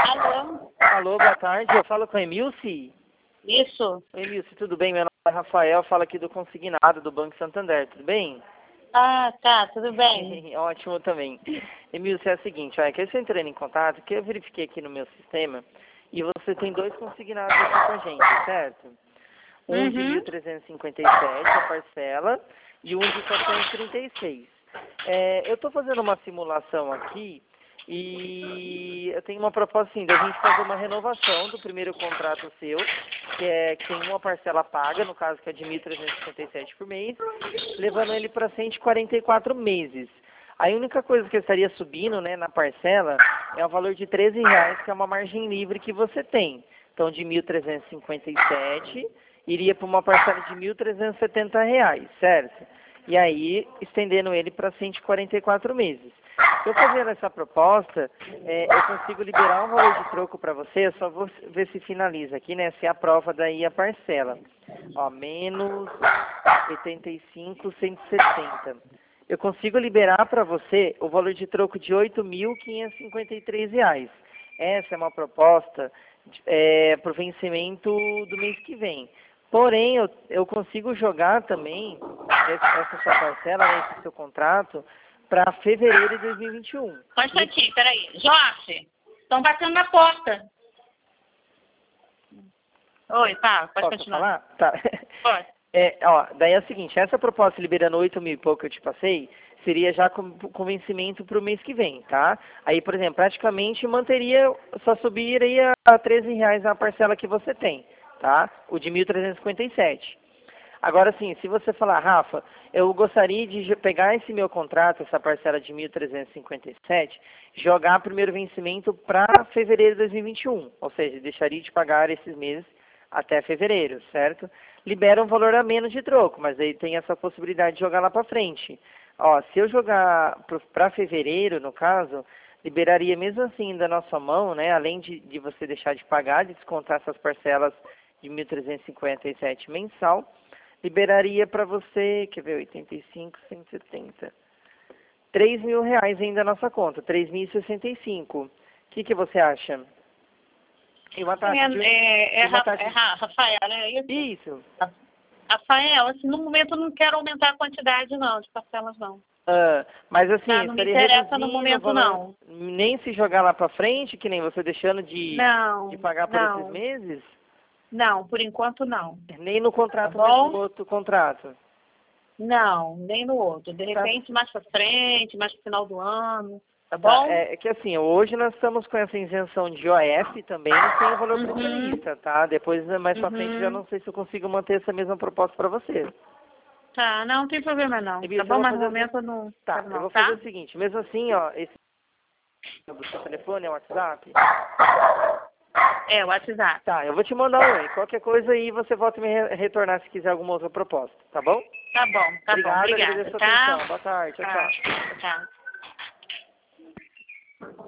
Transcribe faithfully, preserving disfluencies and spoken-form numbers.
Alô? Alô, boa tarde. Eu falo com a Emilce. Isso. Oi, Emilce, tudo bem? Meu nome é Rafael, falo aqui do Consignado do Banco Santander, tudo bem? Ah, tá, tudo bem. Ótimo também. Emilce, é o seguinte, olha, que eu estou entrando em contato, que eu verifiquei aqui no meu sistema, e você tem dois consignados aqui com a gente, certo? Um de Uhum. mil trezentos e cinquenta e sete, a parcela, e um de quatrocentos e trinta e seis. É, eu estou fazendo uma simulação aqui, e eu tenho uma proposta assim, da gente fazer uma renovação do primeiro contrato seu, que, é, que tem uma parcela paga, no caso que é de mil trezentos e cinquenta e sete por mês, levando ele para cento e quarenta e quatro meses. A única coisa que eu estaria subindo, né, na parcela é o valor de treze reais, que é uma margem livre que você tem. Então, de mil trezentos e cinquenta e sete, iria para uma parcela de mil trezentos e setenta reais, certo? E aí, estendendo ele para cento e quarenta e quatro meses. Se eu fazendo essa proposta, é, eu consigo liberar um valor de troco para você, eu só vou ver se finaliza aqui, né? Se aprova daí a parcela. Ó, menos oitenta e cinco, cento e setenta. Eu consigo liberar para você o valor de troco de oito mil quinhentos e cinquenta e três reais. Essa é uma proposta é, para o vencimento do mês que vem. Porém, eu, eu consigo jogar também essa, essa sua parcela, né, esse seu contrato, para fevereiro de dois mil e vinte e um. Só um instantinho, peraí. Jorge, estão batendo na porta. Oi, tá, pode Posso continuar. falar? Tá. Pode. É, ó, daí é o seguinte, essa proposta liberando oito mil e pouco que eu te passei, seria já com, com vencimento para o mês que vem, tá? Aí, por exemplo, praticamente manteria, só subiria a treze reais a parcela que você tem, tá? O de mil trezentos e cinquenta e sete. Agora sim, se você falar, Rafa, eu gostaria de pegar esse meu contrato, essa parcela de mil trezentos e cinquenta e sete, jogar primeiro vencimento para fevereiro de dois mil e vinte e um, ou seja, deixaria de pagar esses meses até fevereiro, certo? Libera um valor a menos de troco, mas aí tem essa possibilidade de jogar lá para frente. Ó, se eu jogar para fevereiro, no caso, liberaria mesmo assim da nossa mão, né? Além de, de você deixar de pagar, de descontar essas parcelas de mil trezentos e cinquenta e sete mensal, liberaria para você, quer ver, oitenta e cinco, cento e setenta. três mil reais ainda na nossa conta, três mil e sessenta e cinco. O que, que você acha? E uma taxa É, de... é, é, e uma Ra- taxa é de... Ra- Rafael, né? Isso. Isso. Rafael, assim, no momento eu não quero aumentar a quantidade, não, de parcelas, não. Ah, mas assim, Tá? Não me estaria interessa no reduzindo o momento, valor, não. nem se jogar lá para frente, que nem você deixando de, de Não, pagar por esses não, meses, não, por enquanto não. nem no Tá contrato mesmo, no bom? outro contrato. Não, nem no outro. De Tá, repente, mais pra frente, mais pro final do ano. Tá tá, bom? é, é que assim, hoje nós estamos com essa isenção de O F também sem o valor Uhum, precionista, tá? Depois, mais para frente, já uhum. não sei se eu consigo manter essa mesma proposta para você. Tá, não, não tem problema não. E, Tá Bia, eu bom? vou Mas no fazer o momento seguinte, eu não tá, quero eu não, vou fazer tá? o seguinte, mesmo assim, ó, esse do seu telefone é o WhatsApp. É, o WhatsApp. Tá, eu vou te mandar um e qualquer coisa aí você volta a me re- retornar se quiser alguma outra proposta, tá bom? Tá bom, tá bom. Obrigado, Obrigada, agradeço a sua tá? atenção. Boa tarde, tchau, Tá, tchau. tchau.